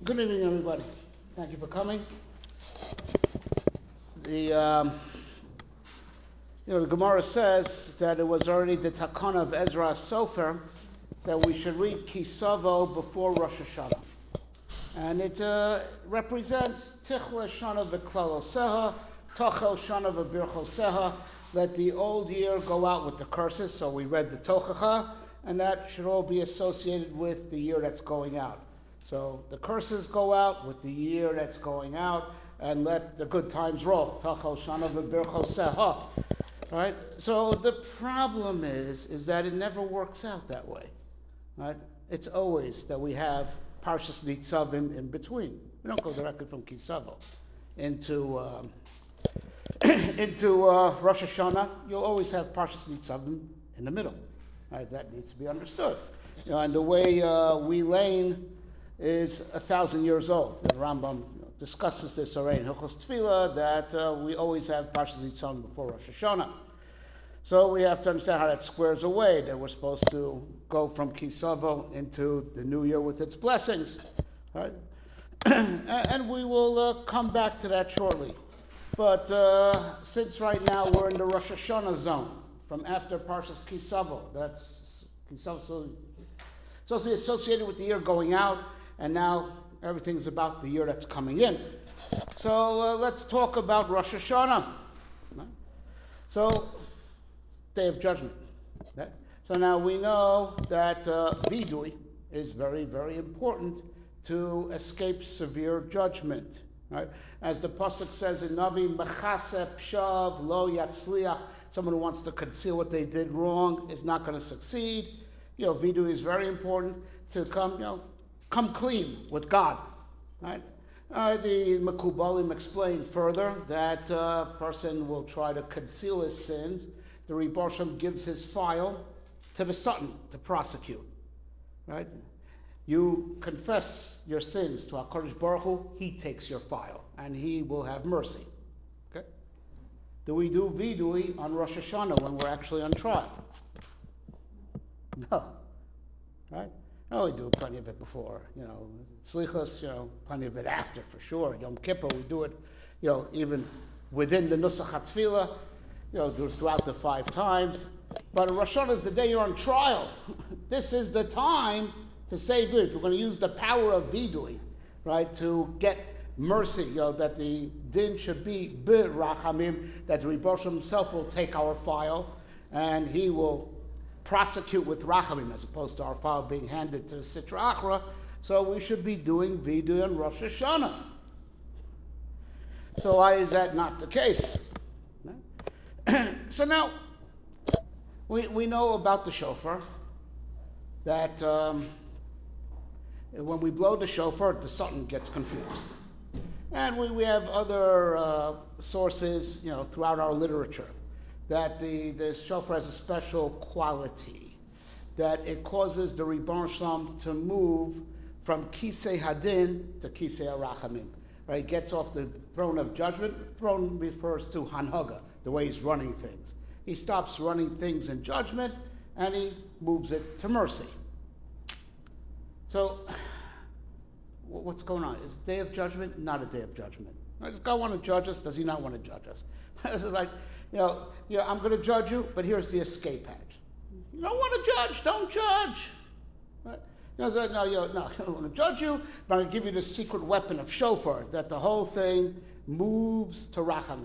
Good evening, everybody. Thank you for coming. The Gemara says that it was already the takana of Ezra Sofer that we should read Kisavo before Rosh Hashanah, and it represents Tichle Shana v'Klaloseha, Tochel Shana v'Birchoseha. Let the old year go out with the curses. So we read the Tochacha, and that should all be associated with the year that's going out. So the curses go out with the year that's going out, and let the good times roll. Tachal shana v'birchoseha. Right? So the problem is that it never works out that way. Right? It's always that we have Parshas Nitzavim in between. We don't go directly from Kisavo into Rosh Hashanah. You'll always have Parshas Nitzavim in the middle. Right? That needs to be understood. And the way we lane is 1,000 years old. The Rambam discusses this already in Hilchos Tefillah, that we always have Parshas Nitzavim before Rosh Hashanah. So we have to understand how that squares away, that we're supposed to go from Kisavo into the new year with its blessings. Right? And we will come back to that shortly. But since right now we're in the Rosh Hashanah zone, from after Parshas Kisavo, that's Kisavo supposed to be associated with the year going out, and now everything's about the year that's coming in. So let's talk about Rosh Hashanah. So, Day of Judgment. Okay? So now we know that vidui is very, very important to escape severe judgment. Right? As the pasuk says in Navi, Mechase pshav lo yatzliach, someone who wants to conceal what they did wrong is not going to succeed. Vidui is very important to come clean with God. Right? The Mekubalim explain further that a person will try to conceal his sins. The Rebbe Shem gives his file to the Satan to prosecute. Right? You confess your sins to HaKadosh Baruch Hu, he takes your file, and he will have mercy. Okay? Do we do vidui on Rosh Hashanah when we're actually on trial? No. Right? No, we do plenty of it before. Slichos, plenty of it after, for sure. Yom Kippur, we do it, even within the Nusach HaTfilah, do it throughout the 5 times. But Rosh Hashanah is the day you're on trial. This is the time to say good. If we're going to use the power of vidui, right, to get mercy, that the din should be b'rachamim, that the Rebbe himself will take our file, and he will prosecute with rachamim, as opposed to our file being handed to Sitra Achra. So we should be doing vidui on Rosh Hashanah. So why is that not the case? So now, we know about the shofar, that when we blow the shofar, the Satan gets confused. And we have other sources, throughout our literature, that the shofar has a special quality, that it causes the Ribbon Shalom to move from Kisei Hadin to Kisei Arachamim. Right? It gets off the throne of judgment. Throne refers to Hanhaga, the way he's running things. He stops running things in judgment, and he moves it to mercy. So, what's going on? Is Day of Judgment not a day of judgment? Right? Does God want to judge us? Does he not want to judge us? It's like, I'm going to judge you, but here's the escape hatch. You don't want to judge, don't judge. Right? No, I don't want to judge you, but I'm going to give you the secret weapon of shofar, that the whole thing moves to rachamim.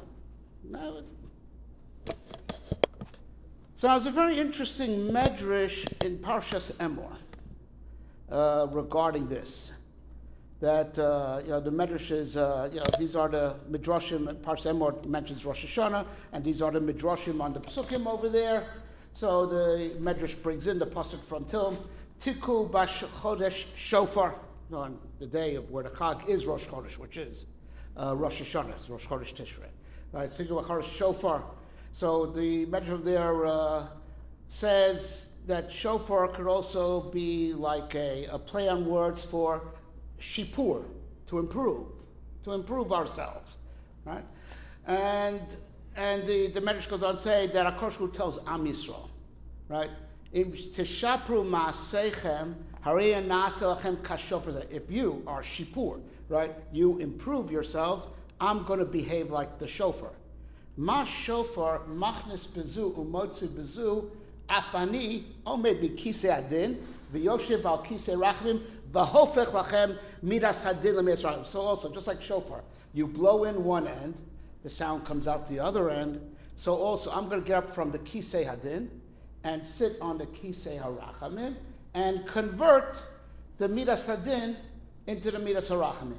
So there's a very interesting medrash in Parshas Emor regarding this. That the medrash is these are the midrashim. Parshas Emor mentions Rosh Hashanah, and these are the midrashim on the psukim over there. So the medrash brings in the pasuk from Tilm, Tiku bash chodesh shofar, on the day of where the Chag is Rosh Chodesh, which is Rosh Hashanah, it's Rosh Chodesh Tishrei. Right, Tiku bash shofar. So the medrash there says that shofar could also be like a play on words for shipur, to improve ourselves, right? And the Medrash goes on to say that HaKadosh Hu tells Am Yisrael, right? Im tishapru ma'asechem Harei na'aseh lachem kashofar. If you are shipur, right, you improve yourselves, I'm going to behave like the shofar. Ma shofar machnis bezu umotzi bezu afani omed b'kisei adin v'yoshev al kisei rachamim v'hofech lachem midas hadin l'mitzrayim. So also, just like shofar, you blow in one end, the sound comes out the other end. So also, I'm going to get up from the kisei hadin and sit on the kisei harachamim and convert the midas hadin into the midas harachamim.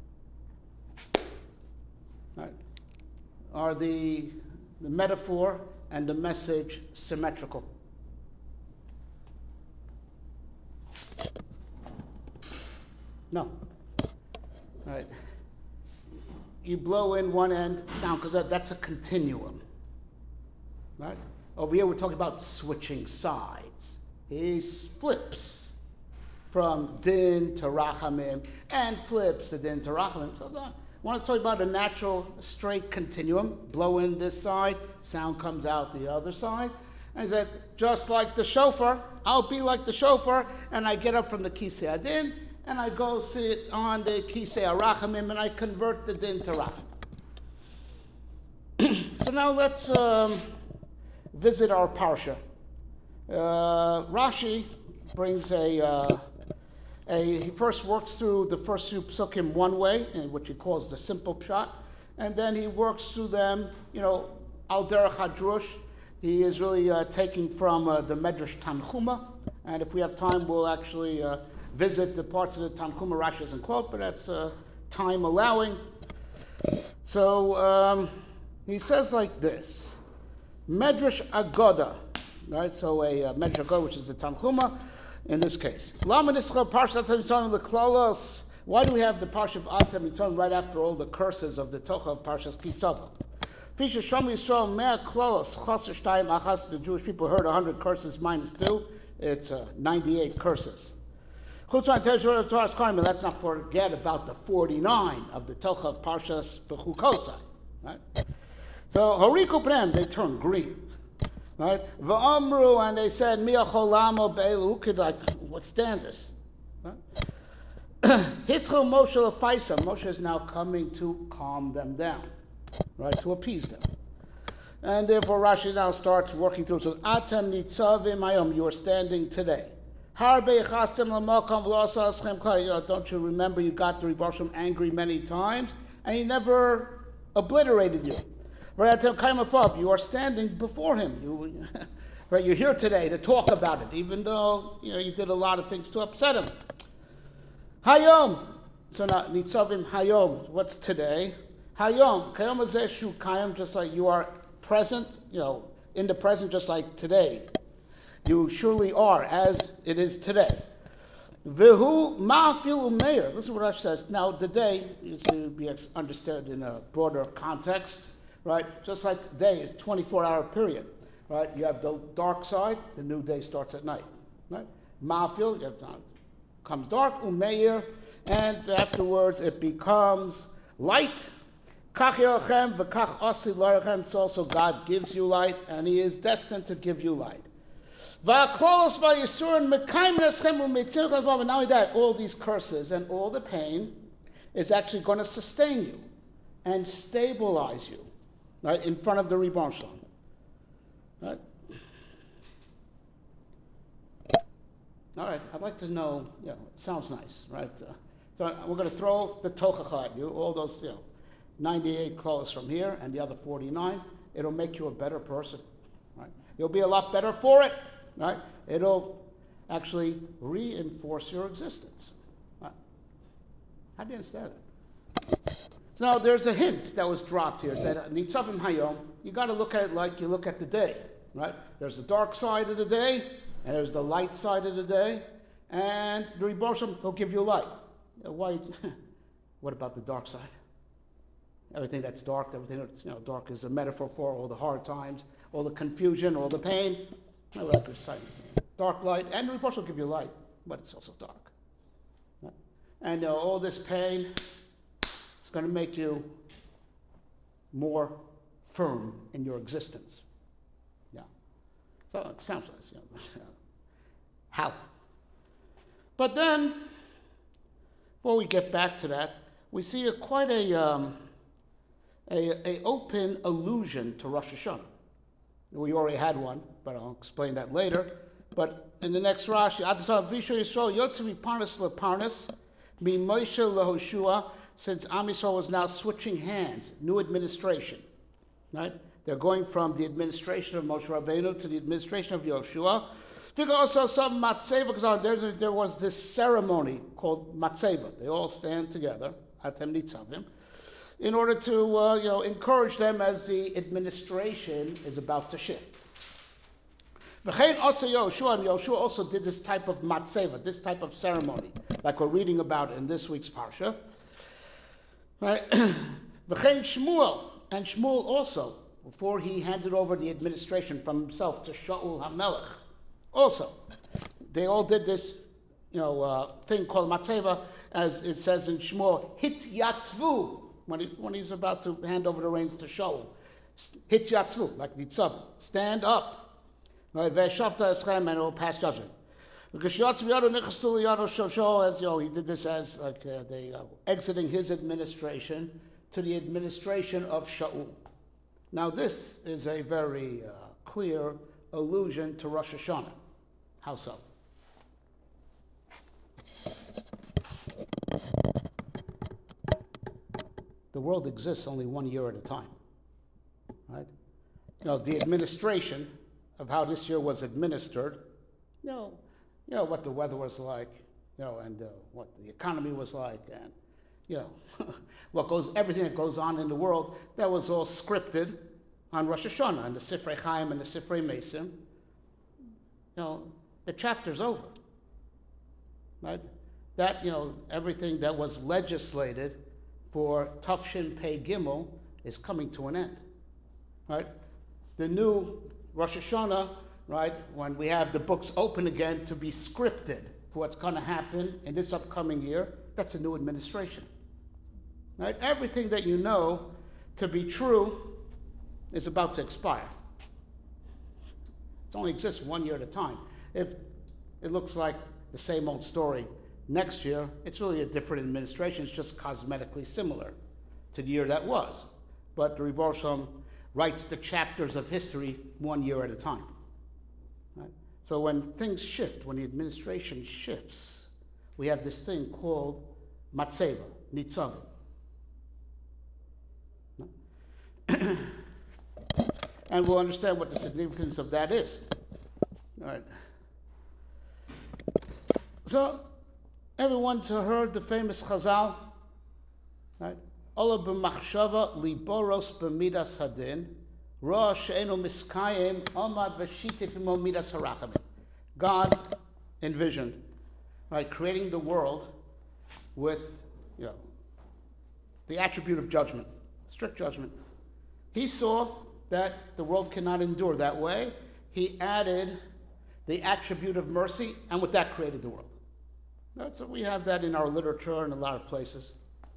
Right. Are the metaphor and the message symmetrical? No. Right. You blow in one end sound because that's a continuum. Right? Over here we're talking about switching sides. He flips from din to rachamim and flips to din to rachamim. So I want to talk about a natural straight continuum. Blow in this side, sound comes out the other side. And he said, just like the shofar, I'll be like the shofar, and I get up from the kisei adin, and I go sit on the kisei harachamim, and I convert the din to rachamim. So now let's visit our parsha. Rashi brings he first works through the first few psukim one way, in which he calls the simple pshat, and then he works through them, al derech hadrush. He is really taking from the Medrash Tanchuma, and if we have time, we'll actually visit the parts of the Tanchuma Rashi doesn't quote, but that's time allowing. So he says like this, Medrash Agoda, right? So a Medrash Agoda, which is the Tanchuma, in this case. Why do we have the Parsha of Atem Mitzvah right after all the curses of the Tocha of Parshas Kisava? The Jewish people heard 100 curses minus 2. It's 98 curses. Let's not forget about the 49 of the Tocha of Parshas Bechukosai. Right? So Horiku Prem, they turned green. Right? V'amru, and they said, Mi'acholamo be'elu, who could withstand this? Right? Hitzchel Moshe lefaisa. Moshe is now coming to calm them down, right, to appease them. And therefore Rashi now starts working through. So, Atem nitzavim hayom, you are standing today. Harbe chastem l'makom v'lo aschem kol. Don't you remember you got the Rebbe Shem angry many times, and he never obliterated you. You are standing before him. Right, you're here today to talk about it, even though you did a lot of things to upset him. Hayom. So now nitzavim hayom. What's today? Hayom. Kayom azeshu kayom. Just like you are present, in the present, just like today. You surely are, as it is today. Vihu ma'afil umeir. This is what Rashi says. Now, the day is to be understood in a broader context. Right? Just like day is 24-hour period. Right? You have the dark side, the new day starts at night. Right? Ma'afil, comes dark, umeir, and afterwards it becomes light. Kach yelchem v'kach osi larachem. It's also God gives you light, and He is destined to give you light. Va'klos va'yisurin mekayim eschem u'mitzil chazvav. And not only that, all these curses and all the pain is actually going to sustain you and stabilize you. Right, in front of the Ribbon Shalom. Right? All right, I'd like to know, it sounds nice, right? So we're going to throw the Tochacha at you, all those, 98 clothes from here and the other 49. It'll make you a better person, right? You'll be a lot better for it, right? It'll actually reinforce your existence. Right? How do you understand that? So now there's a hint that was dropped here. It said, Nitzavim Hayom, you got to look at it like you look at the day, right? There's the dark side of the day, and there's the light side of the day, and the Rebbe Shem will give you light. Why? What about the dark side? Everything that's dark, everything that's dark is a metaphor for all the hard times, all the confusion, all the pain. I like your sight. Dark light, and the Rebbe Shem will give you light, but it's also dark. Right? And all this pain, it's going to make you more firm in your existence. Yeah. So it sounds nice. How? But then, before we get back to that, we see quite a open allusion to Rosh Hashanah. We already had one, but I'll explain that later. But in the next Rashi, since Am Yisrael was now switching hands, new administration, right? They're going from the administration of Moshe Rabbeinu to the administration of Yoshua. Think also some matzeva, because there was this ceremony called matzeva. They all stand together, Atem Nitzavim, in order to encourage them as the administration is about to shift. V'chein also Yoshua, and Yoshua also did this type of matzeva, this type of ceremony, like we're reading about in this week's parsha. Right? V'chein Shmuel, and Shmuel also, before he handed over the administration from himself to Shaul HaMelech, also, they all did this, thing called matzeva, as it says in Shmuel, hityatzvu, when he's about to hand over the reins to Shaul. Hityatzvu, like Nitzav, stand up. Right, Ve'shavta eschem, and it will pass judgment. Because Shaul, as he did this as like they exiting his administration to the administration of Shaul. Now this is a very clear allusion to Rosh Hashanah. How so? The world exists only 1 year at a time, right? The administration of how this year was administered, what the weather was like, and what the economy was like, and everything that goes on in the world, that was all scripted on Rosh Hashanah and the Sifrei Chaim and the Sifrei Mesim. The chapter's over, right? That, everything that was legislated for Tafshin Pei Gimel is coming to an end, right? The new Rosh Hashanah, right, when we have the books open again to be scripted for what's going to happen in this upcoming year, that's a new administration, right? Everything that you know to be true is about to expire. It only exists 1 year at a time. If it looks like the same old story next year, it's really a different administration. It's just cosmetically similar to the year that was. But the Rebbe Shalom writes the chapters of history 1 year at a time. Right? So when things shift, when the administration shifts, we have this thing called matzeva, nitzavim. And we'll understand what the significance of that is. All right. So, everyone's heard the famous Chazal, right? Ola b'machshava liboros b'midas hadin, ra she'enu miskayim omad v'shitif imo midas harachamim. God envisioned, right, creating the world with, the attribute of judgment, strict judgment. He saw that the world cannot endure that way. He added the attribute of mercy, and with that created the world. So we have that in our literature in a lot of places.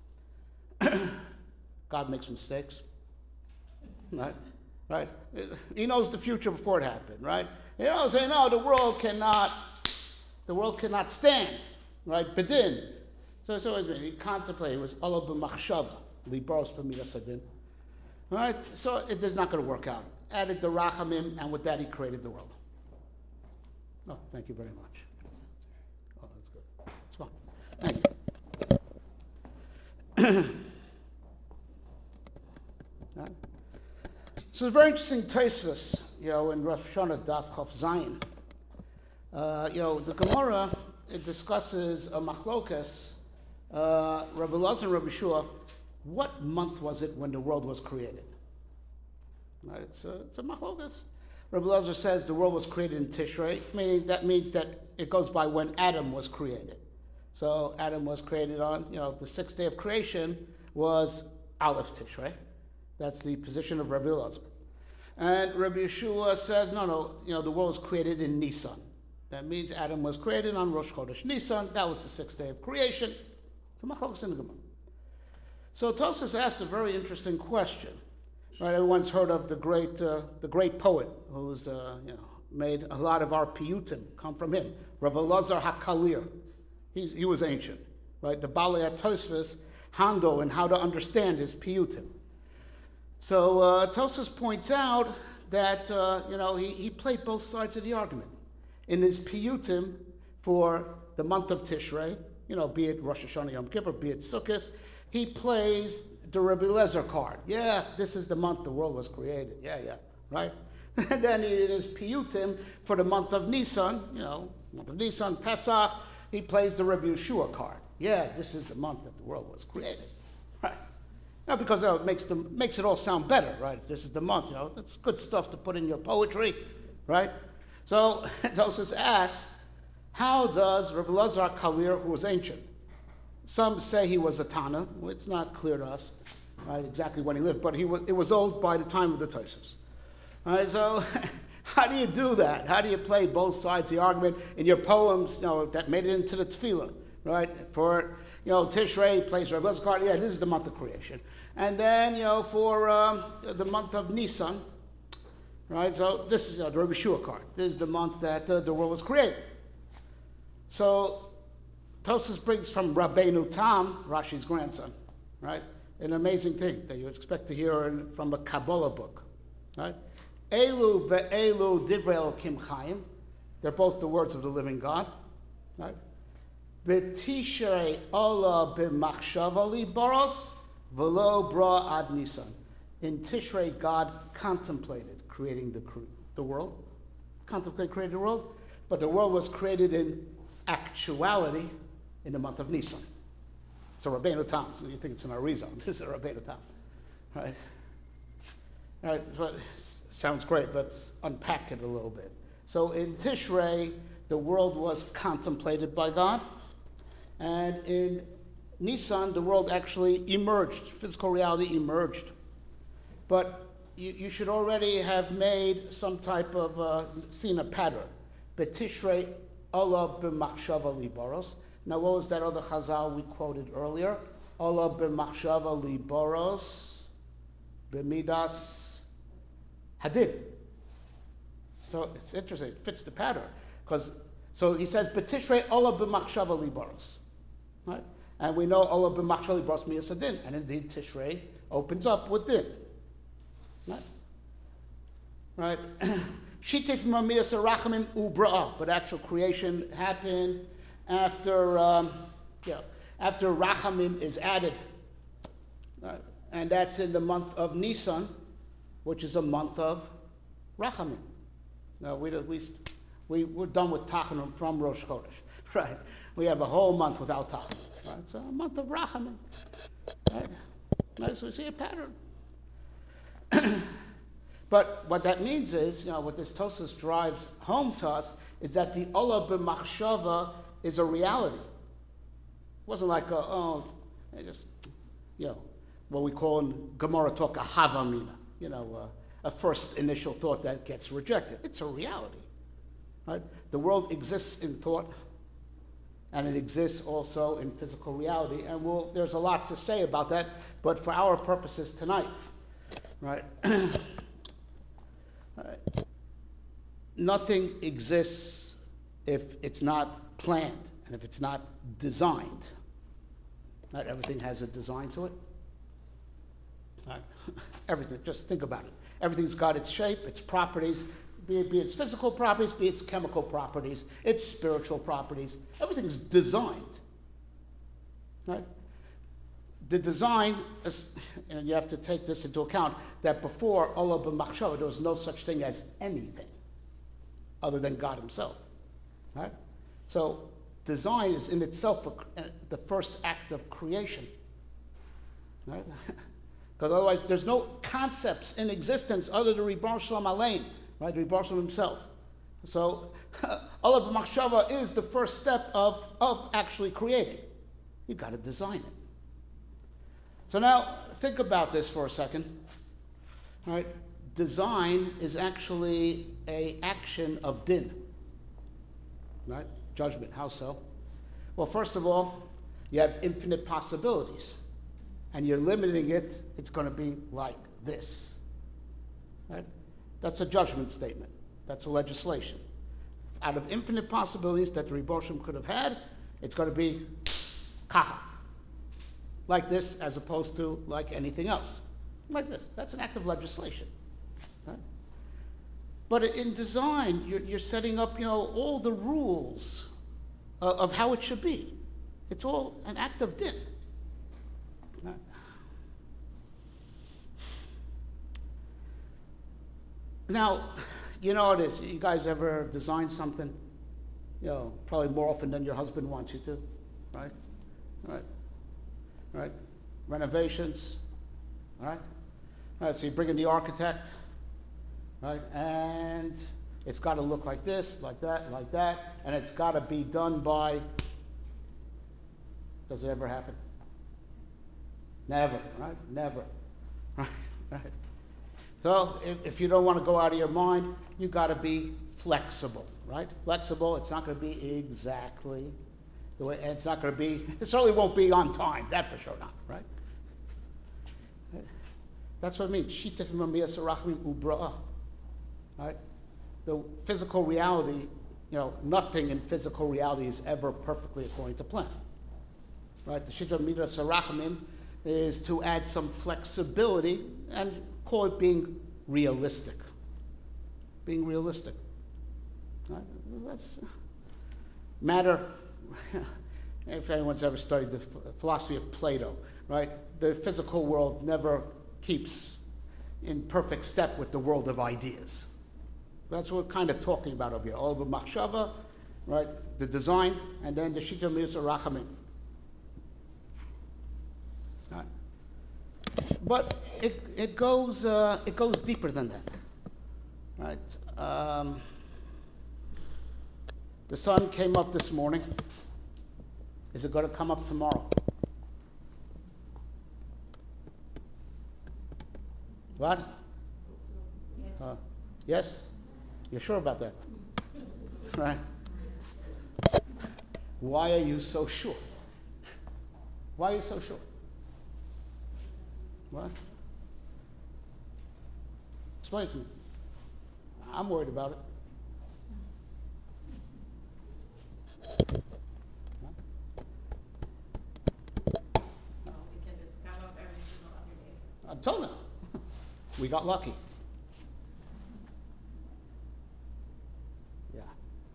God makes mistakes, right? Right? He knows the future before it happened, right? Saying, no, the world cannot stand, right? Bedin. So he contemplated. It was Allah b'machshava, libaros b'midas hadin. Right? So it is not going to work out. Added the rachamim, and with that he created the world. Oh, thank you very much. Oh, that's good. It's fine. Thank you. Right. So it's very interesting Tosfos, in Rosh Hashanah Daf Chaf Zayin. The Gemara, it discusses a machlokas, Rabbi Elazar and Rabbi Shua, what month was it when the world was created? Right, it's a machlokas. Rabbi Elazar says the world was created in Tishrei, meaning that means that it goes by when Adam was created. So Adam was created on, the sixth day of creation was Aleph Tishrei. That's the position of Rabbi Elazar. And Rabbi Yeshua says, no, the world was created in Nisan. That means Adam was created on Rosh Chodesh Nisan. That was the sixth day of creation. It's a machlokas in the Gemara. So Tosfos asks a very interesting question. Right, everyone's heard of the great poet who's made a lot of our piyutim come from him, Rabbi Elazar HaKalir. He was ancient, right? The Balei Tosfos handle and how to understand his piyutim. So Tosfos points out that he played both sides of the argument. In his piyutim for the month of Tishrei, be it Rosh Hashanah Yom Kippur, be it Sukkot, he plays the Rabbi Lezer card. Yeah, this is the month the world was created. Yeah, right? And then in his piyutim for the month of Nisan, month of Nisan, Pesach, he plays the Rabbi Yeshua card. Yeah, this is the month that the world was created. Right? Now, because it makes it all sound better, right? If this is the month, that's good stuff to put in your poetry, right? So Tosfos asks, how does Rabbi Elazar Kalir, who was ancient, some say he was a Tana, well, it's not clear to us, right, exactly when he lived, but it was old by the time of the Tosfos. All right, so how do you do that? How do you play both sides of the argument in your poems, that made it into the tefillah, right? For Tishrei plays Rabbi Elazar card. Yeah, this is the month of creation. And then, for the month of Nisan, right? So this is the Rabbi Yeshua card. This is the month that the world was created. So Tosfos brings from Rabbeinu Tam, Rashi's grandson, right? An amazing thing that you expect to hear from a Kabbalah book, right? Elu ve'elu divrei Elokim Chaim. They're both the words of the living God, right? B'tishrei ola b'machshava libaros v'lo bra ad Nisan. In Tishrei, God contemplated creating the world. Contemplated creating the world, but the world was created in actuality in the month of Nisan. It's a Rabbeinu Tam, so you think it's an Arizal. This is a Rabbeinu Tam, right? All right, so sounds great. Let's unpack it a little bit. So in Tishrei, the world was contemplated by God, and in Nisan, the world actually emerged. Physical reality emerged. But you should already have made some type of, seen a pattern. B'tishrei ola b'machshava libaros. Now, what was that other chazal we quoted earlier? Ola b'machshava libaros b'midas hadin. So it's interesting. It fits the pattern. So he says, b'tishrei ola b'machshava libaros. Right? And we know ola b'machshava libaros midas hadin. And indeed, Tishrei opens up with din. Right? Shitif mamidas arachamim ubra'ah. But actual creation happened after rachamim is added. Right? And that's in the month of Nisan, which is a month of rachamim. Now, we're done with Tachanun from Rosh Chodesh. Right? We have a whole month without Tachanun. Right? So a month of rachamim. Right? Nice, we see a pattern. But what that means is, what this Tosfos drives home to us is that the ola b'machshava is a reality. It wasn't like what we call in Gemara talk a havamina, a first initial thought that gets rejected. It's a reality, right? The world exists in thought, and it exists also in physical reality. And there's a lot to say about that, but for our purposes tonight, right? Nothing exists if it's not planned and if it's not designed. Not everything has a design to it. Right? Everything, just think about it. Everything's got its shape, its properties, be it its physical properties, be it its chemical properties, its spiritual properties. Everything's designed. Right? The design, and you have to take this into account, that before ola b'machshava, there was no such thing as anything other than God himself. Right? So design is in itself the first act of creation. Right? Because otherwise there's no concepts in existence other than Ribono Shel Olam Alein, right? Ribono Shel Olam himself. So ola b'machshava is the first step of actually creating. You've got to design it. So now, think about this for a second. All right? Design is actually an action of din. Right? Judgment. How so? Well, first of all, you have infinite possibilities. And you're limiting it, it's going to be like this. Right? That's a judgment statement. That's a legislation. Out of infinite possibilities that the Ribono Shel Olam could have had, It's going to be kacha, like this, as opposed to like anything else, like this. That's an act of legislation. Right? But in design, you're setting up, all the rules of how it should be. It's all an act of din. Right? Now, you know it is. You guys ever design something? Probably more often than your husband wants you to, right? Right? Renovations, all right? All right, so you bring in the architect, right? And it's got to look like this, like that, and it's got to be done by. Does it ever happen? Never, right? Never, right? So if you don't want to go out of your mind, you got to be flexible, right? Flexible. It's not going to be exactly the way, and it's not going to be. It certainly won't be on time. That for sure not, right? That's what I mean. Shitif mamiyas arachmim ubra'ah, right? The physical reality, nothing in physical reality is ever perfectly according to plan, right? The shitif midas arachmim is to add some flexibility and call it being realistic. Being realistic. Right? That's matter. If anyone's ever studied the philosophy of Plato, right? The physical world never keeps in perfect step with the world of ideas. That's what we're kind of talking about over here. All the machshava, right? The design, and then the shita midas rachamim. Right? But it goes deeper than that, right? The sun came up this morning. Is it going to come up tomorrow? What? Yes? You're sure about that? Right? Why are you so sure? Why are you so sure? What? Explain it to me. I'm worried about it. Because it's come up every single other day. Until now. We got lucky. Yeah.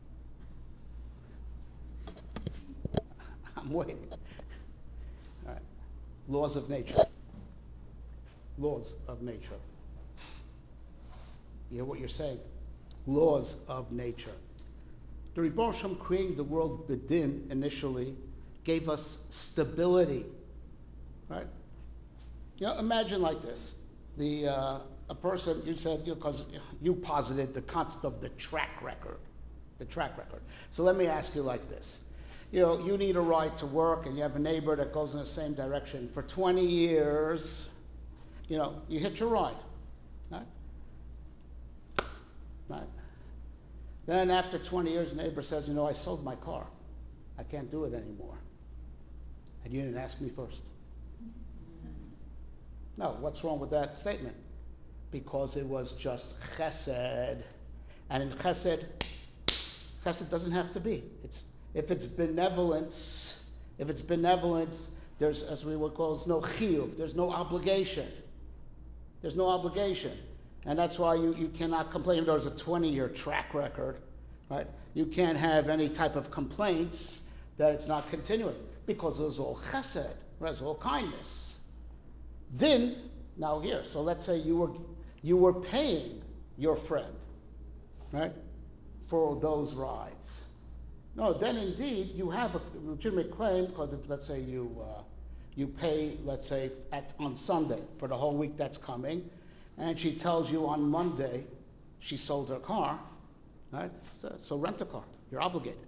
I'm waiting. All right. Laws of nature. Laws of nature. You hear what you're saying? Laws of nature. The Ribbono Shel Olam creating the world b'din initially gave us stability, right? Imagine like this: a person, you said, because you posited the concept of the track record. So let me ask you like this: you need a ride to work, and you have a neighbor that goes in the same direction for 20 years. You hitch a ride, right? Right. Then after 20 years, the neighbor says, I sold my car. I can't do it anymore. And you didn't ask me first. No, what's wrong with that statement? Because it was just chesed. And in chesed doesn't have to be. If it's benevolence, there's, as we would call it, no chiyuv, there's no obligation. And that's why you cannot complain. There's a 20-year track record, right? You can't have any type of complaints that it's not continuing because it was all chesed, right? It was all kindness. Din, now here. So let's say you were paying your friend, right, for those rides. No, then indeed you have a legitimate claim because if let's say you pay, let's say on Sunday for the whole week that's coming, and she tells you on Monday she sold her car, right? So rent a car. You're obligated.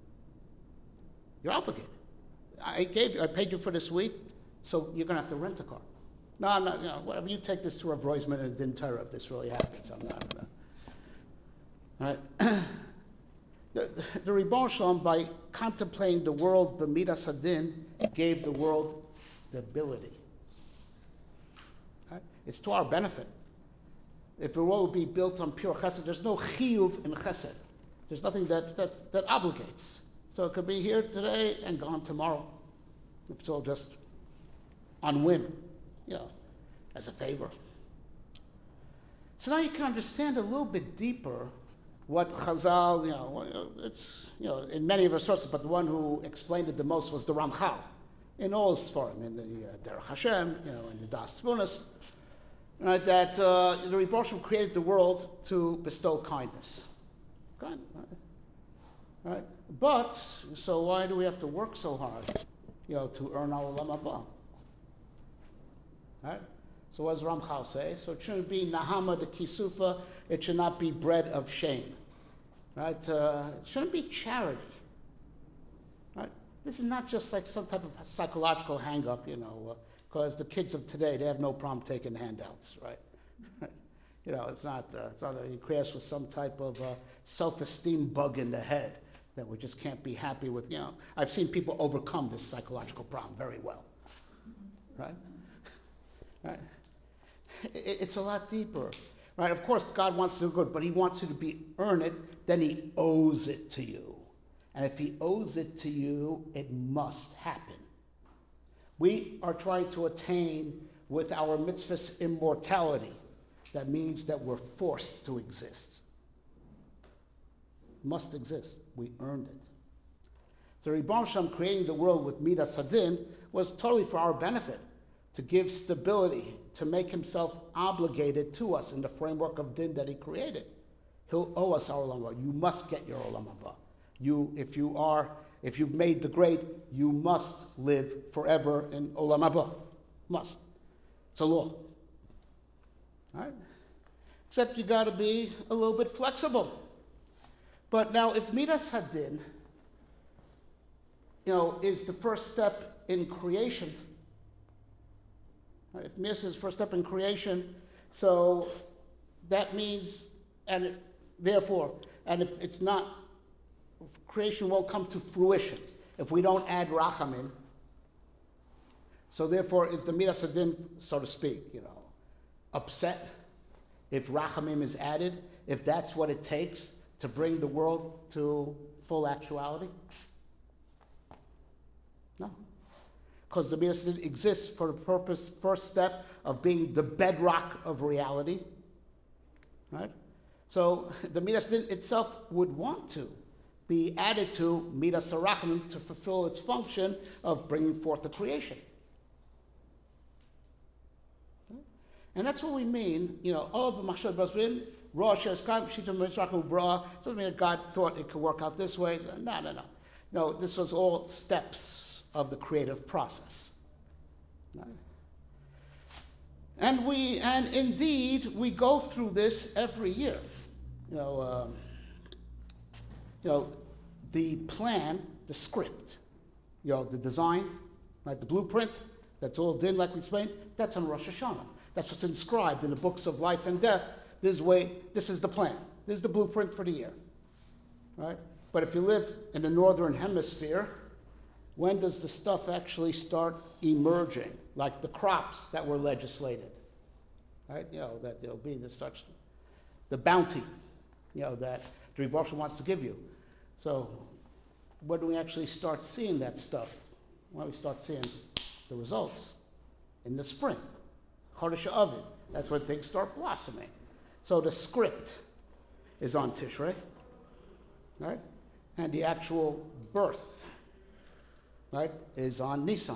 I paid you for this week, so you're going to have to rent a car. No, I'm not. Whatever. You take this to Rav Roisman and Din Torah if this really happens. I'm not. All right. The Ribbono Shel Olam, by contemplating the world b'midas hadin, gave the world stability. Right? It's to our benefit. If the world would be built on pure chesed, there's no chiyuv in chesed. There's nothing that obligates. So it could be here today and gone tomorrow. It's all just on whim, as a favor. So now you can understand a little bit deeper what Chazal, it's, in many of our sources, but the one who explained it the most was the Ramchal. In all his form, in the Derech Hashem, in the Das Tzvunos, right, that the Rebbe Shem created the world to bestow kindness. Right? But, so why do we have to work so hard, to earn our Olam Haba? Right? So what does Ramchal say? So it shouldn't be Nahama de Kisufa, it should not be bread of shame. Right? It shouldn't be charity. Right? This is not just like some type of psychological hang-up, because the kids of today, they have no problem taking handouts, right? It's not that he creates with some type of self-esteem bug in the head that we just can't be happy with, I've seen people overcome this psychological problem very well, right? Right? It's a lot deeper, right? Of course, God wants to do good, but he wants you to earn it, then he owes it to you. And if he owes it to you, it must happen. We are trying to attain with our mitzvahs immortality. That means that we're forced to exist. Must exist. We earned it. So Rebbe Shem creating the world with Midas Hadin was totally for our benefit, to give stability, to make himself obligated to us in the framework of din that he created. He'll owe us our Olam Haba. You must get your Olam Haba. If you've made the grade, you must live forever in Olam Haba. Must. It's a law. All right? Except you got to be a little bit flexible. But now, if Midas Hadin, is the first step in creation, right? If Midas is the first step in creation, so that means, and if it's not, creation won't come to fruition if we don't add Rachamim. So therefore, is the Midas Hadin, so to speak, upset if Rachamim is added, if that's what it takes to bring the world to full actuality? No. Because the Midas Hadin exists for the purpose, first step, of being the bedrock of reality. Right? So the Midas Hadin itself would want to be added to Midas HaRachamim to fulfill its function of bringing forth the creation. And that's what we mean, all of the Machshad Basrin, Ra Sheskam, Shita Mitzrachim Bra, doesn't mean that God thought it could work out this way. No. No, this was all steps of the creative process. Right? And indeed, we go through this every year. The plan, the script, the design, right, the blueprint, that's all din, like we explained, that's on Rosh Hashanah. That's what's inscribed in the books of life and death. This is the plan. This is the blueprint for the year. Right? But if you live in the northern hemisphere, when does the stuff actually start emerging? Like the crops that were legislated. Right? That there'll be the bounty, that the Rebbe Shem wants to give you. So when do we actually start seeing that stuff? Well, we start seeing the results in the spring. Chodesh Aviv. That's when things start blossoming. So the script is on Tishrei, right? And the actual birth, right, is on Nisan.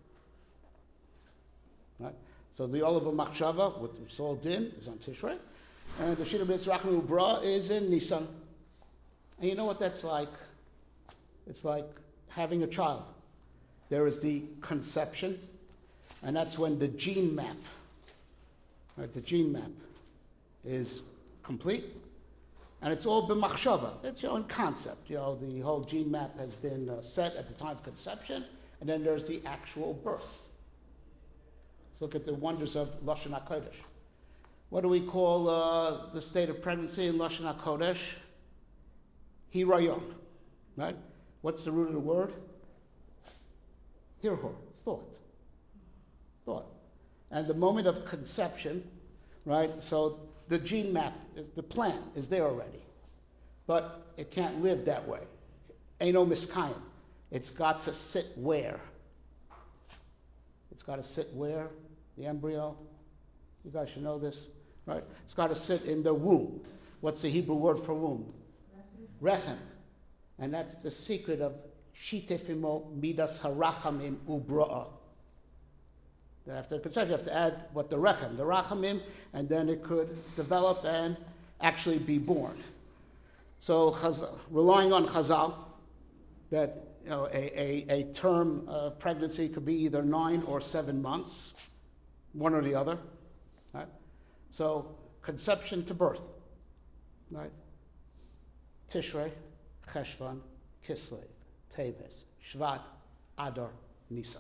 Right? So the Olav Machshava, with Sol Din, is on Tishrei. And the Shita Mitzrachim Ubra is in Nisan. And you know what that's like? It's like having a child. There is the conception, and that's when the gene map, right, the gene map is complete. And it's all b'machshava. It's in concept. The whole gene map has been set at the time of conception, and then there's the actual birth. Let's look at the wonders of Lashon HaKodesh. What do we call the state of pregnancy in Lashon HaKodesh? Hirayon, right? What's the root of the word? Hirhor, thought. And the moment of conception, right? So the gene map, the plan is there already. But it can't live that way. Eino miskayim. It's got to sit where? It's got to sit where? The embryo? You guys should know this, right? It's got to sit in the womb. What's the Hebrew word for womb? Rechem. And that's the secret of shitefimo midas harachamim ubra'a. After conception, you have to add what the rachamim, and then it could develop and actually be born. So relying on Chazal, that a term of pregnancy could be either 9 or 7 months, one or the other. Right? So conception to birth, right? Tishrei, Cheshvan, Kislev, Teves, Shvat, Adar, Nisan.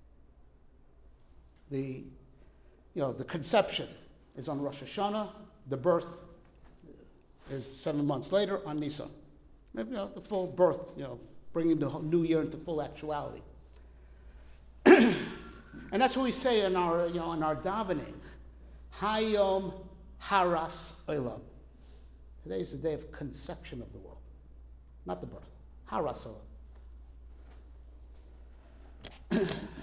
The conception is on Rosh Hashanah. The birth is 7 months later on Nisan. The full birth, bringing the whole new year into full actuality. And that's what we say in our davening. Hayom Haras Olam. Today is the day of conception of the world, not the birth. Haras Olam.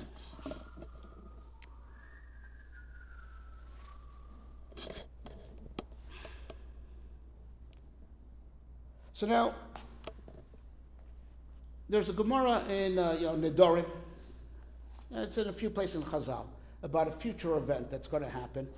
So now, there's a Gemara in Nedarim. It's in a few places in Chazal about a future event that's going to happen.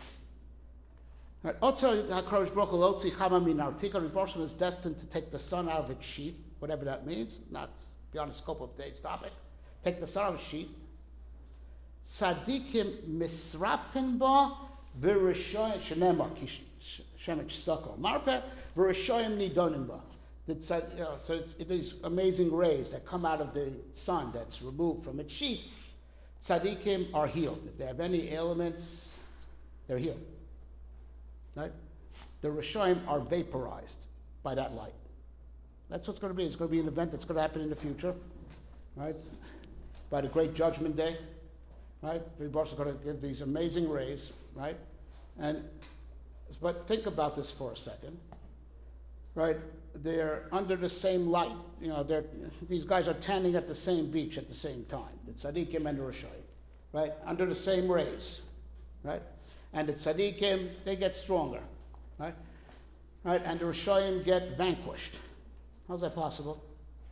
Rebbe is destined to take the sun out of its sheath, whatever that means, not beyond the scope of today's topic. Take the sun out of its sheath. Tzadikim misrapin ba v'rishoyim shenemar shemesh stako marpe v'rishoyim nidonim ba. So it's these amazing rays that come out of the sun that's removed from its sheath. Tzadikim are healed. If they have any ailments, they're healed. Right? The Rishoyim are vaporized by that light. That's what's going to be. It's going to be an event that's going to happen in the future, right? By the great judgment day, right? The boss is going to give these amazing rays, right? But think about this for a second, right? They're under the same light. These guys are tanning at the same beach at the same time. The tzaddikim and the Rishoyim, right? Under the same rays, right? And the tzaddikim, they get stronger, right? Right? And the Rishoyim get vanquished. How's that possible?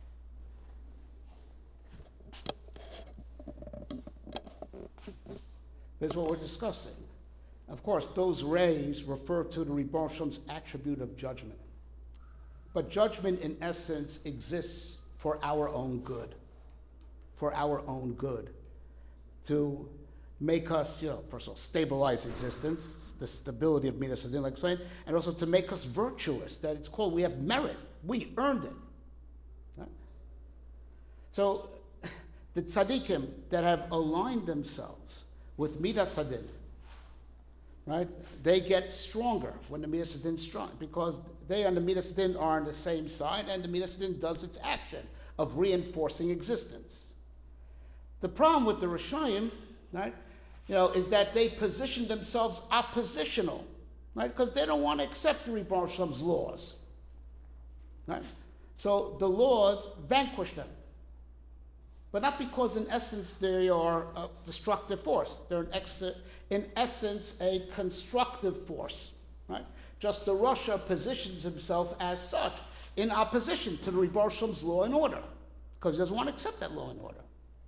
This is what we're discussing. Of course, those rays refer to the Rebbe Shalom's attribute of judgment. But judgment, in essence, exists for our own good. For our own good. To make us, first of all, stabilize existence, the stability of Midas Hadin, like explained, and also to make us virtuous, that it's called, we have merit, we earned it. Right? So, the tzaddikim that have aligned themselves with Midas Hadin, right, they get stronger when the Midas Hadin is strong, because they and the Midas Hadin are on the same side, and the Midas Hadin does its action of reinforcing existence. The problem with the Rishoyim, right, is that they position themselves oppositional, right? Because they don't want to accept the Rebbe Shalom's laws, right? So the laws vanquish them, but not because in essence they are a destructive force. They're in essence a constructive force, right? Just the Russia positions himself as such in opposition to the Rebbe Shalom's law and order, because he doesn't want to accept that law and order,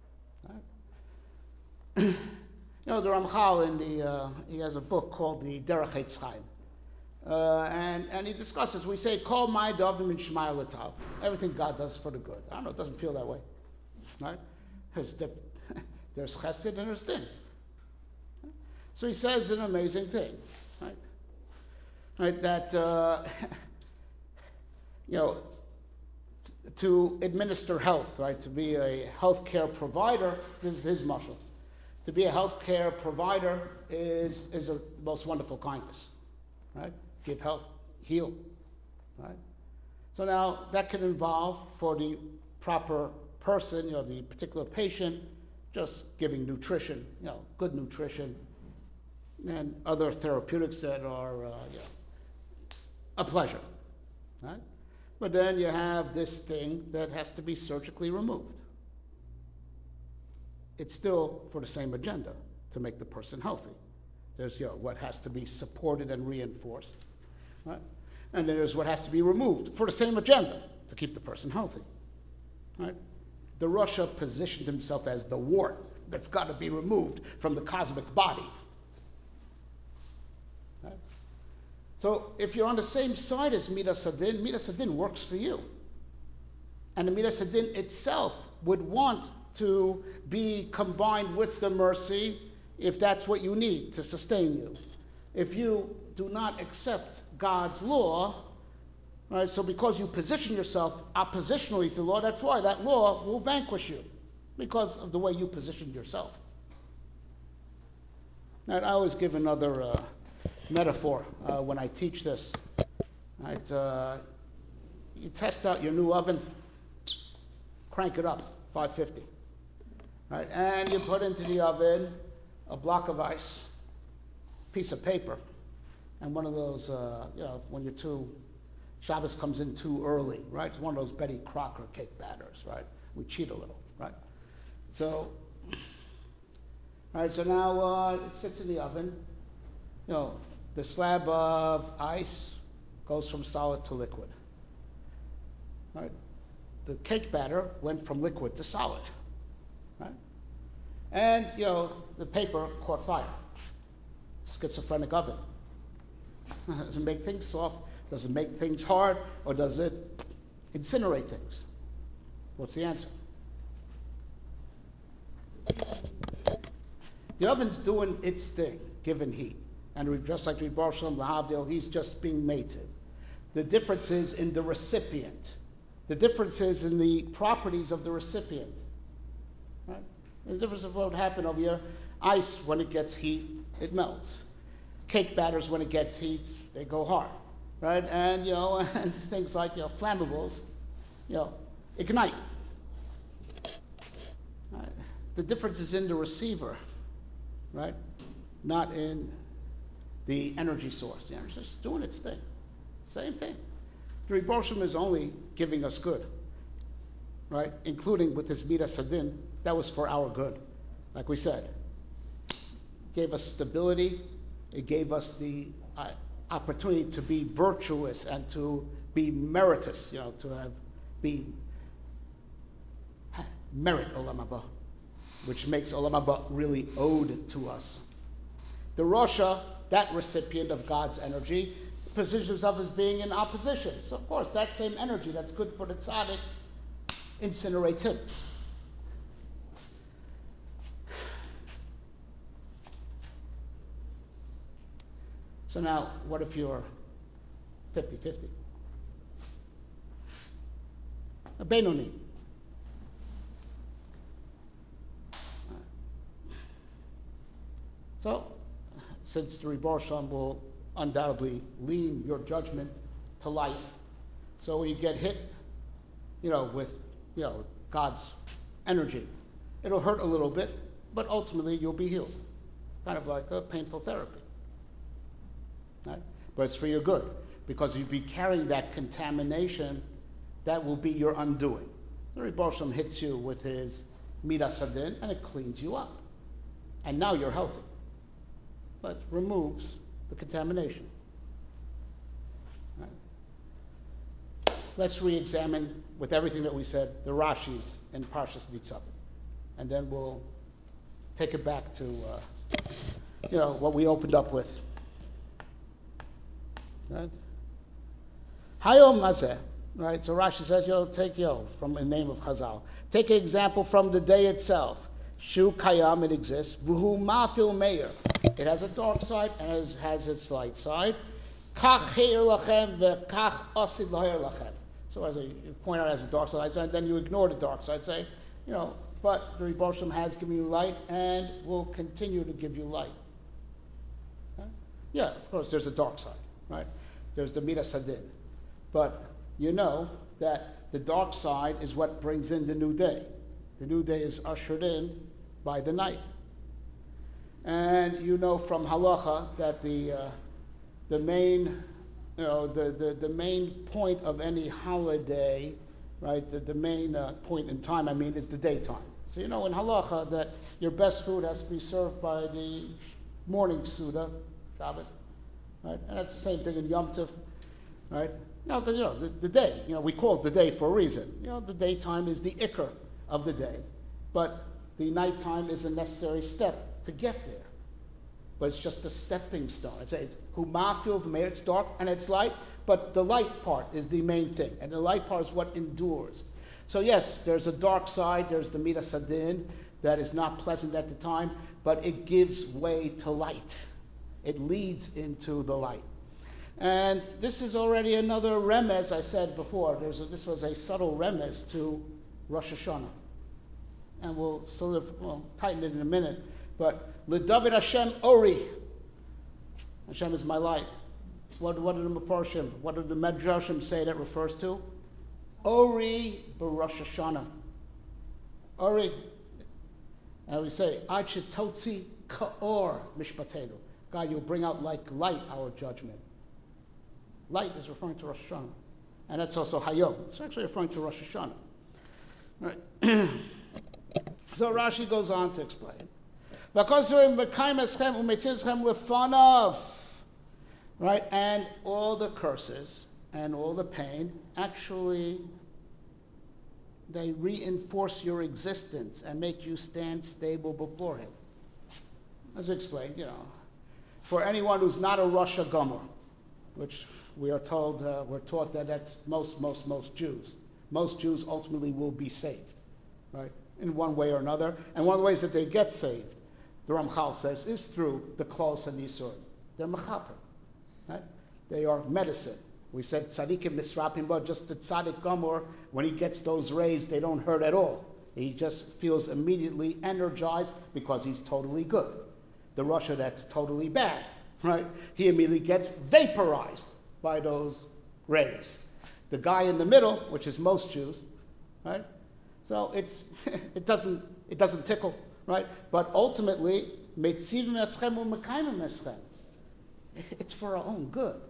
right? The Ramchal he has a book called the Derech Eitz Chaim, and he discusses. We say, "Kol my davim and shmaya l'tav." Everything God does for the good. I don't know. It doesn't feel that way, right? There's chesed and there's din. So he says an amazing thing, right? Right, that to administer health, right? To be a healthcare provider, this is his mashal. To be a healthcare provider is the most wonderful kindness, right? Give health, heal, right? So now that can involve, for the proper person, the particular patient, just giving nutrition, good nutrition, and other therapeutics that are a pleasure, right? But then you have this thing that has to be surgically removed. It's still for the same agenda, to make the person healthy. There's what has to be supported and reinforced, right? And then there's what has to be removed for the same agenda, to keep the person healthy, right? The Russia positioned himself as the wart that's got to be removed from the cosmic body. Right? So if you're on the same side as Midas Hadin works for you. And the Midas Hadin itself would want to be combined with the mercy if that's what you need to sustain you. If you do not accept God's law, right, so because you position yourself oppositionally to law, that's why that law will vanquish you, because of the way you positioned yourself. Now, I always give another metaphor when I teach this. Right, you test out your new oven, crank it up, 550. Right, and you put into the oven a block of ice, piece of paper, and one of those, when Shabbos comes in too early, right? It's one of those Betty Crocker cake batters, right? We cheat a little, right? So, all right, so now it sits in the oven. The slab of ice goes from solid to liquid, right? The cake batter went from liquid to solid, right? And, the paper caught fire. Schizophrenic oven. Does it make things soft? Does it make things hard? Or does it incinerate things? What's the answer? The oven's doing its thing, given heat. And just like Ribono Shel Olam Lahavdil, he's just being mated. The difference is in the recipient. The difference is in the properties of the recipient. Right? The difference of what happened over here, ice, when it gets heat, it melts. Cake batters, when it gets heat, they go hard, right? And, and things like, flammables, ignite. Right? The difference is in the receiver, right? Not in the energy source. The energy is doing its thing. Same thing. The Ribono Shel Olam is only giving us good, right? Including with this Midas Hadin, that was for our good. Like we said, it gave us stability. It gave us the opportunity to be virtuous and to be meritorious, to be merit Olam Haba, which makes Olam Haba really owed to us. The Rasha, that recipient of God's energy, positions himself as being in opposition. So of course, that same energy that's good for the tzaddik incinerates him. So now, what if you're 50-50? A Benoni. So, since the Ribono Shel Olam will undoubtedly lean your judgment to life, so when you get hit, with, God's energy, it'll hurt a little bit, but ultimately you'll be healed. It's kind of like a painful therapy. Right? But it's for your good, because you'll be carrying that contamination that will be your undoing. The Ribono Shel Olam hits you with his Midas Hadin, and it cleans you up. And now you're healthy. But removes the contamination. Right? Let's re-examine, with everything that we said, the Rashis in Parshas Nitzavim. And then we'll take it back to, what we opened up with. Right? Hayom Mazeh, right? So Rashi says, take from the name of Chazal. Take an example from the day itself. Shu Kayam, it exists. Vuhu Mafil Meir. It has a dark side and it has its light side. Kach Heir Lachem ve'kach Asid Laher Lachem. So as you point out, it has a dark side, and then you ignore the dark side. Say, but the Ribono Shel Olam has given you light and will continue to give you light. Right? Yeah, of course, there's a dark side, right? There's the Midas Hadin. But you know that the dark side is what brings in the new day. The new day is ushered in by the night. And you know from halacha that the main the main point of any holiday, right? The main point in time, is the daytime. So in halacha that your best food has to be served by the morning Suda, Shabbos, right? And that's the same thing in Yom Tov, right? But the day, we call it the day for a reason. The daytime is the ikr of the day, but the nighttime is a necessary step to get there. But it's just a stepping stone. It's humafil v'meir, it's dark and it's light, but the light part is the main thing, and the light part is what endures. So yes, there's a dark side, there's the midas hadin that is not pleasant at the time, but it gives way to light. It leads into the light. And this is already another remez, I said before. This was a subtle remez to Rosh Hashanah. And we'll tighten it in a minute. But L'David Hashem Ori. Hashem is my light. What do the Mefarshim, what do the Medrashim say that refers to? Ori b'Rosh Hashanah. Ori. And we say, Ad shetotzi ka'or mishpatenu. God, you'll bring out like light our judgment. Light is referring to Rosh Hashanah. And that's also Hayom. It's actually referring to Rosh Hashanah. Right. So Rashi goes on to explain. Right? And all the curses and all the pain, actually, they reinforce your existence and make you stand stable before Him. As I explained, for anyone who's not a Rosh Hashanah, which we are told, we're taught that that's most Jews. Most Jews ultimately will be saved, right? In one way or another. And one of the ways that they get saved, the Ramchal says, is through the Klaus and Yisur. They're mechaper, right? They are medicine. We said tzadikim misrapim, but just the tzadik gomor, when he gets those rays, they don't hurt at all. He just feels immediately energized because he's totally good. The Rasha that's totally bad, right? He immediately gets vaporized by those rays. The guy in the middle, which is most Jews, right? So it doesn't tickle, right? But ultimately, it's for our own good.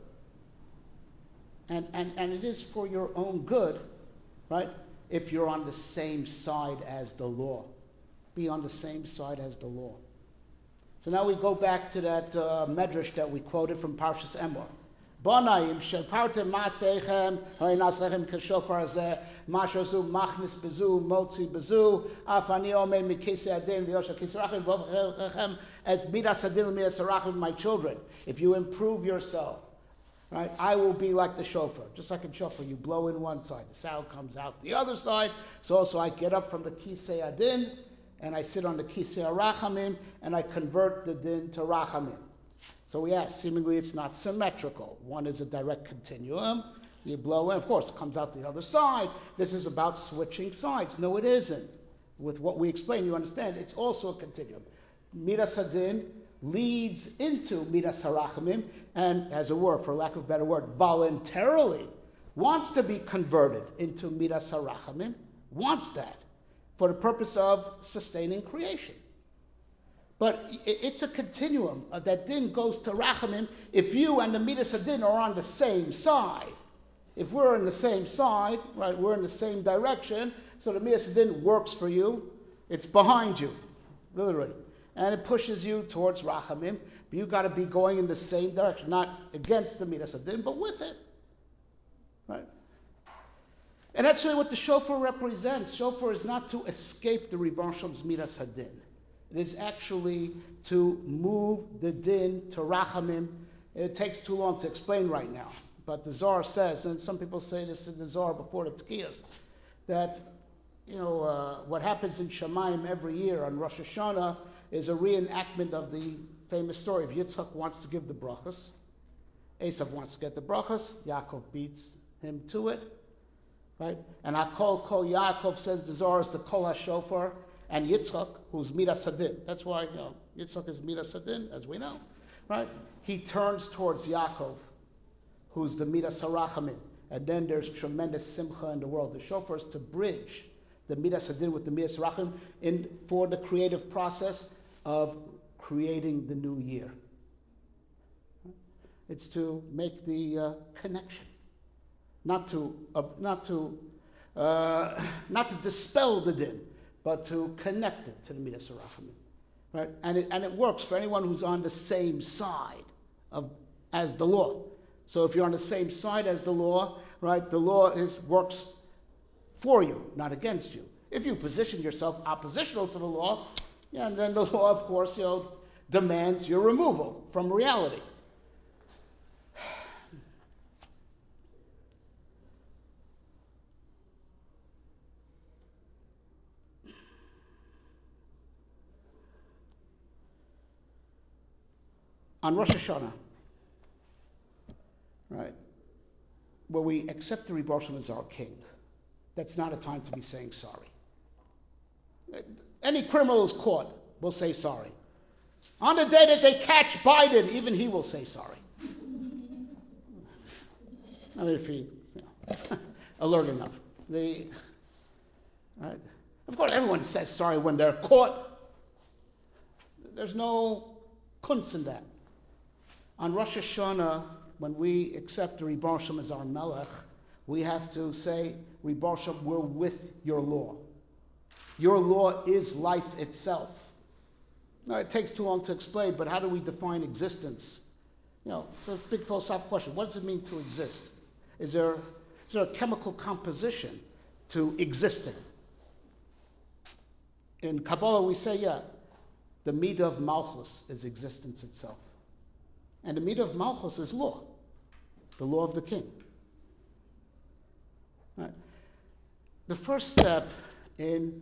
And it is for your own good, right? If you're on the same side as the law. Be on the same side as the law. So now we go back to that medrash that we quoted from Parshas Emor. Bonayim shepartem maseichem harinaslechem keshofar hazeh mashosu machnis bezu motzi bezu afani omei mikesei adin v'yosha kisarachim v'ovchem as midas adin midas my children. If you improve yourself, right, I will be like the shofar. Just like in shofar, you blow in one side, the sound comes out the other side. So also I get up from the kisei adin and I sit on the kisei arachamim and I convert the din to rachamim. So yes, seemingly it's not symmetrical. One is a direct continuum. You blow in, of course, it comes out the other side. This is about switching sides. No, it isn't. With what we explain, you understand, it's also a continuum. Midas Hadin leads into Midas Harachamim, and as a word, for lack of a better word, voluntarily wants to be converted into Midas Harachamim, wants that, for the purpose of sustaining creation. But it's a continuum that din goes to Rachamim if you and the Midas Hadin are on the same side. If we're on the same side, right, we're in the same direction, so the Midas Hadin works for you, it's behind you, literally. And it pushes you towards Rachamim, but you've got to be going in the same direction, not against the Midas Hadin, but with it. Right? And that's really what the shofar represents. Shofar is not to escape the Ribbon Shalom's Midas Hadin. It is actually to move the din to Rachamim. It takes too long to explain right now. But the Zohar says, and some people say this in the Zohar before the Tkiyas, that what happens in Shamayim every year on Rosh Hashanah is a reenactment of the famous story of Yitzchak wants to give the brachas. Esav wants to get the brachas. Yaakov beats him to it. Right? And Hakol Kol Yaakov, says the Zohar, is the Kol HaShofar. And Yitzchak, who's Midas Hadin. That's why Yitzchak is Midas Hadin, as we know. Right? He turns towards Yaakov, who's the Midas Harachamim. And then there's tremendous simcha in the world. The shofar is to bridge the Midas Hadin with the Midas Harachamim for the creative process of creating the new year. It's to make the connection, not to dispel the din, but to connect it to the Midas HaRachamim. Right? And it works for anyone who's on the same side as the law. So if you're on the same side as the law, right, the law works for you, not against you. If you position yourself oppositional to the law, and then the law, of course, demands your removal from reality. On Rosh Hashanah, right, where we accept the Rebbe Shem as our king, that's not a time to be saying sorry. Any criminal is caught will say sorry. On the day that they catch Biden, even he will say sorry. I mean, if he, alert enough. Right? Of course, everyone says sorry when they're caught. There's no kunz in that. On Rosh Hashanah, when we accept the Rebbe Shem as our Melech, we have to say, Rebbe Shem, we're with your law. Your law is life itself. Now, it takes too long to explain, but how do we define existence? So it's a big philosophical question. What does it mean to exist? Is there a chemical composition to existing? In Kabbalah, we say, the midah of Malchus is existence itself. And the midah of Malchus is law, the law of the king. Right. The first step in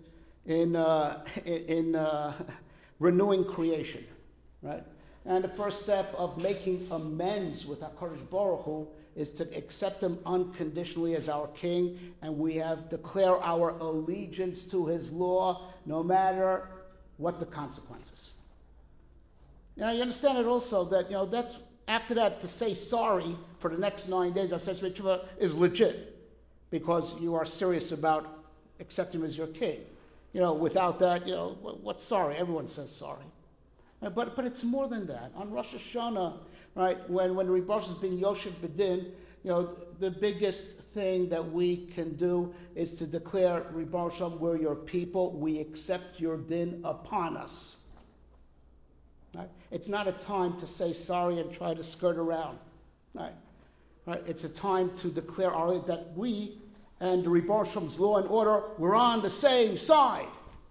renewing creation, right? And the first step of making amends with HaKadosh Baruch Hu is to accept him unconditionally as our king, and we have declared our allegiance to his law, no matter what the consequences. You understand it also that, that's after that to say sorry for the next 9 days of Seder Tshuva is legit because you are serious about accepting him as your king. Without that, what's sorry? Everyone says sorry. But it's more than that. On Rosh Hashanah, right, when the Rebbe Shem is being Yoshev B'din, the biggest thing that we can do is to declare, Rebbe Shem, we're your people, we accept your din upon us. Right? It's not a time to say sorry and try to skirt around. Right? It's a time to declare that we and the Rebbe Shem's law and order, we're on the same side.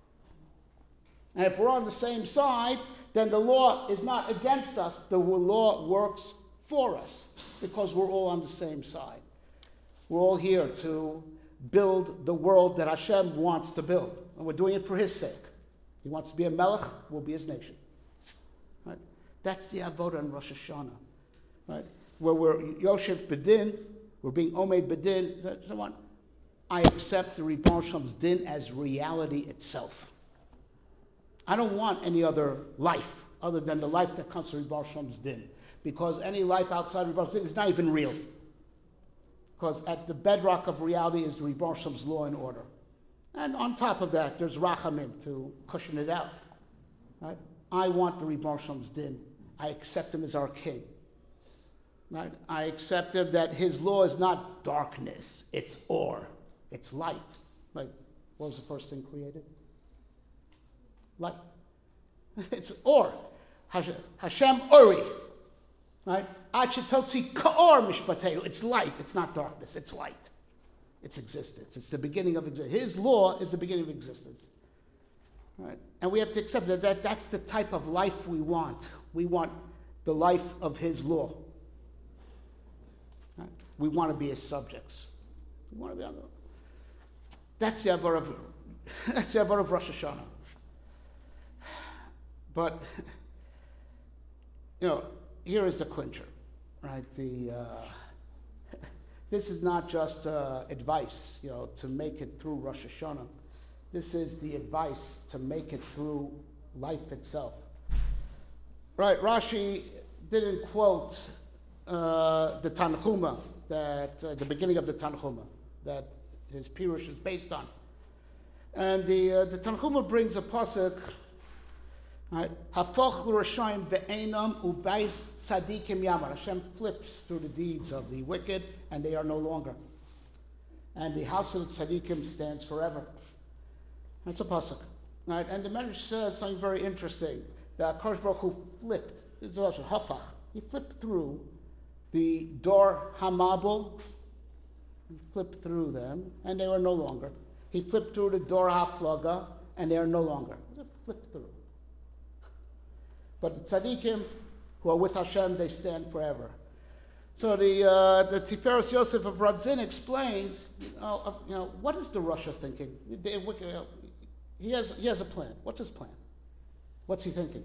And if we're on the same side, then the law is not against us. The law works for us because we're all on the same side. We're all here to build the world that Hashem wants to build. And we're doing it for his sake. He wants to be a melech, we'll be his nation. Right? That's the avodah in Rosh Hashanah. Right? Where we're Yoshev B'din, we're being Omed B'din, so on. I accept the Rebbe Shem's din as reality itself. I don't want any other life other than the life that comes from Rebbe Shem's din, because any life outside Rebbe Shem's din is not even real. Because at the bedrock of reality is the Rebbe Shem's law and order. And on top of that, there's rachamim to cushion it out. Right? I want the Rebbe Shem's din. I accept him as our king. Right? I accept him that his law is not darkness, it's or. It's light. Like, what was the first thing created? Light. It's or. Hashem Ori. Right? Achetotzi Ka'or Mishpateinu. It's light. It's not darkness. It's light. It's existence. It's the beginning of existence. His law is the beginning of existence. Right? And we have to accept that that's the type of life we want. We want the life of his law. Right? We want to be his subjects. We want to be on the... That's the avodah of Rosh Hashanah. But, here is the clincher, right? This is not just advice, to make it through Rosh Hashanah. This is the advice to make it through life itself. Right, Rashi didn't quote the Tanchuma, that the beginning of the Tanchuma, that his pirush is based on. And the Tanchuma brings a pasuk Right? Hafoch l'rashaim ve'enam u'bais tzadikim yamar. Hashem flips through the deeds of the wicked, and they are no longer. And the house of the tzadikim stands forever. That's a pasuk. Right? And the Medrash says something very interesting. That Kadosh Baruch Hu flipped. It's also hafach. He flipped through the Dor Hamabel. He flipped through them, and they were no longer. He flipped through the Dor HaFlaga, and they are no longer. They flipped through. But the tzaddikim who are with Hashem, they stand forever. So the Tiferes Yosef of Radzin explains, what is the Russia thinking? He has a plan. What's his plan? What's he thinking?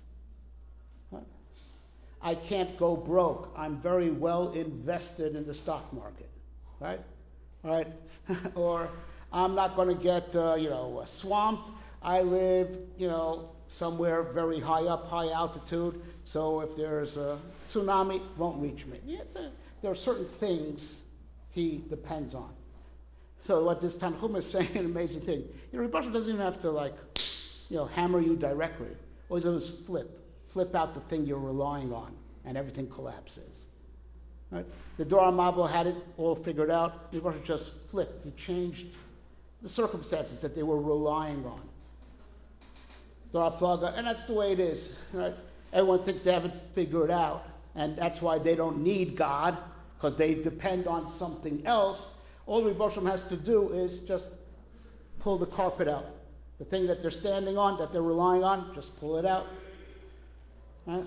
I can't go broke. I'm very well invested in the stock market, right? Right? Or I'm not going to get, swamped. I live, somewhere very high up, high altitude. So if there's a tsunami, it won't reach me. Yes, there are certain things he depends on. So what this Tanchum is saying, an amazing thing. Rebbe doesn't even have to hammer you directly. All he's going to do is flip out the thing you're relying on, and everything collapses. Right? The Dor HaMabel had it all figured out. Rebbe just flipped. He changed the circumstances that they were relying on. Dor HaFlaga, and that's the way it is. Right? Everyone thinks they have it figured out, and that's why they don't need God, because they depend on something else. All Rebbe has to do is just pull the carpet out. The thing that they're standing on, that they're relying on, just pull it out. Right?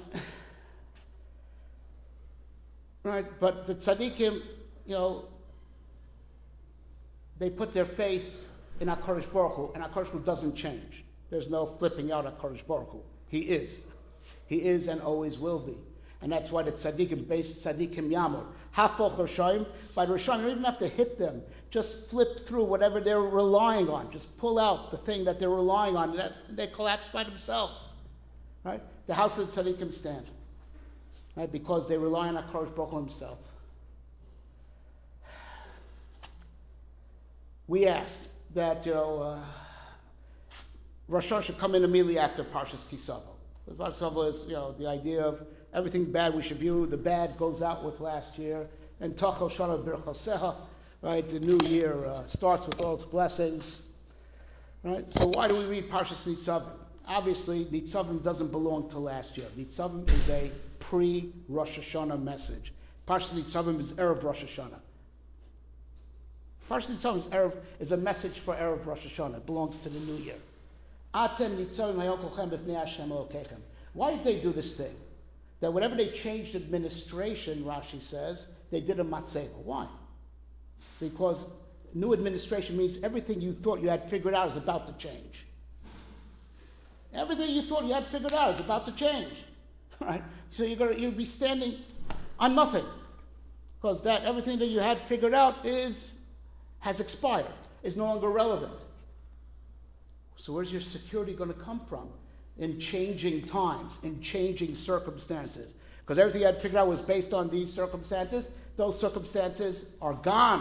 Right? But the tzaddikim, they put their faith in HaKadosh Baruch Hu, and HaKadosh Baruch Hu doesn't change. There's no flipping out HaKadosh Baruch Hu. He is. He is and always will be. And that's why the tzaddikim, based tzaddikim yamor. Hafoch Roshaim. By the Roshaim, you don't even have to hit them. Just flip through whatever they're relying on. Just pull out the thing that they're relying on. That they collapse by themselves. Right? The house of the tzaddikim stand. Right? Because they rely on HaKadosh Baruch Hu himself. We asked that, Rosh Hashanah should come in immediately after Parshas Kisavo. Parshas Kisavo is, the idea of everything bad we should view. The bad goes out with last year. And Tachel Shana Birchoseha, right? The new year starts with all its blessings. Right? So why do we read Parshas Nitzavim? Obviously, Nitzavim doesn't belong to last year. Nitzavim is a pre-Rosh Hashanah message. Parshas Nitzavim is Erev Rosh Hashanah. Parshas Nitzavim is a message for Erev Rosh Hashanah. It belongs to the new year. Atem Nitzavim hayokochem b'fnei Hashem Elokechem. Why did they do this thing? That whenever they changed administration, Rashi says, they did a matzeva. Why? Because new administration means everything you thought you had figured out is about to change. Everything you thought you had figured out is about to change. Right? So you'll be standing on nothing. Because that everything that you had figured out has expired, is no longer relevant. So where's your security going to come from? In changing times, in changing circumstances. Because everything you had figured out was based on these circumstances. Those circumstances are gone.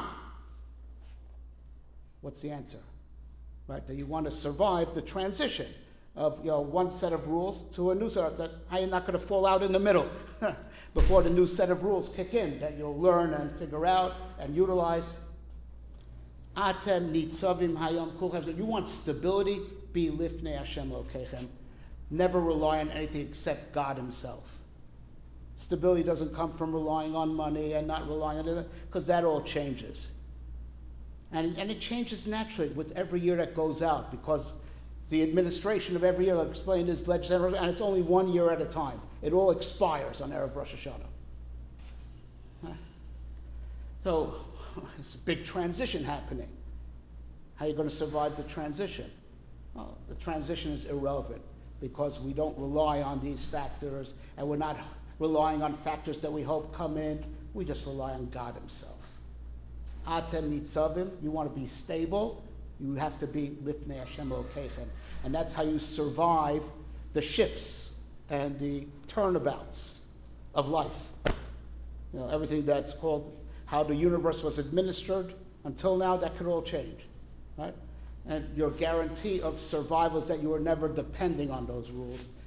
What's the answer? Right? That you want to survive the transition of one set of rules to a new set. That how you're not going to fall out in the middle before the new set of rules kick in. That you'll learn and figure out and utilize. Atem nitzavim hayom kulchem. You want stability? Be lifnei Hashem Elokechem. Never rely on anything except God himself. Stability doesn't come from relying on money and not relying on it, because that all changes. And it changes naturally with every year that goes out, because the administration of every year, like I explained, is legislative, and it's only 1 year at a time. It all expires on Erev Rosh Hashanah. So it's a big transition happening. How are you going to survive the transition? Well, the transition is irrelevant, because we don't rely on these factors, and we're not relying on factors that we hope come in. We just rely on God himself. Atem nitzavim, you want to be stable, you have to be lifnei Hashem Elokechem. And that's how you survive the shifts and the turnabouts of life. Everything that's called how the universe was administered until now, that could all change, right? And your guarantee of survival is that you are never depending on those rules.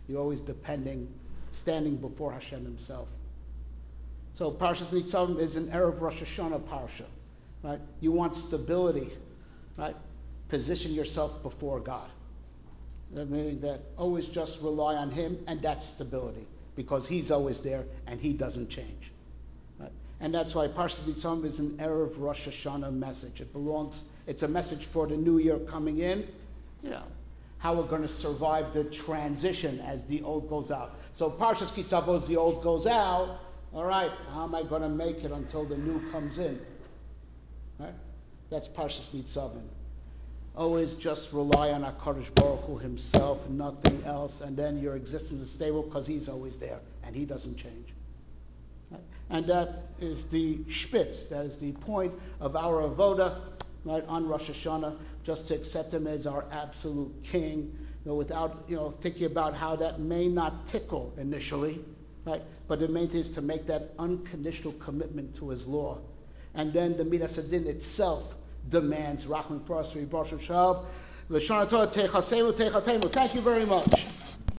You're always standing before Hashem himself. So Parshas Nitzavim is an Erev Rosh Hashanah parsha, right? You want stability, right? Position yourself before God. That meaning that always just rely on him, and that's stability, because he's always there and he doesn't change. Right? And that's why Parshas Nitzavim is an Erev Rosh Hashanah message. It's a message for the new year coming in, how we're going to survive the transition as the old goes out. So Parshas Ki Savo, as the old goes out, all right, how am I going to make it until the new comes in? Right? That's Parshas Nitzavim. Always just rely on HaKadosh Baruch Hu himself, nothing else, and then your existence is stable because he's always there and he doesn't change. Right? And that is the shpitz, that is the point of our avoda, right, on Rosh Hashanah, just to accept him as our absolute king, without thinking about how that may not tickle initially, right? But the main thing is to make that unconditional commitment to his law. And then the Midas Hadin itself demands Rachman for us, Ribosh Shab. L'shana Torah Techasemu Techatemu. Thank you very much.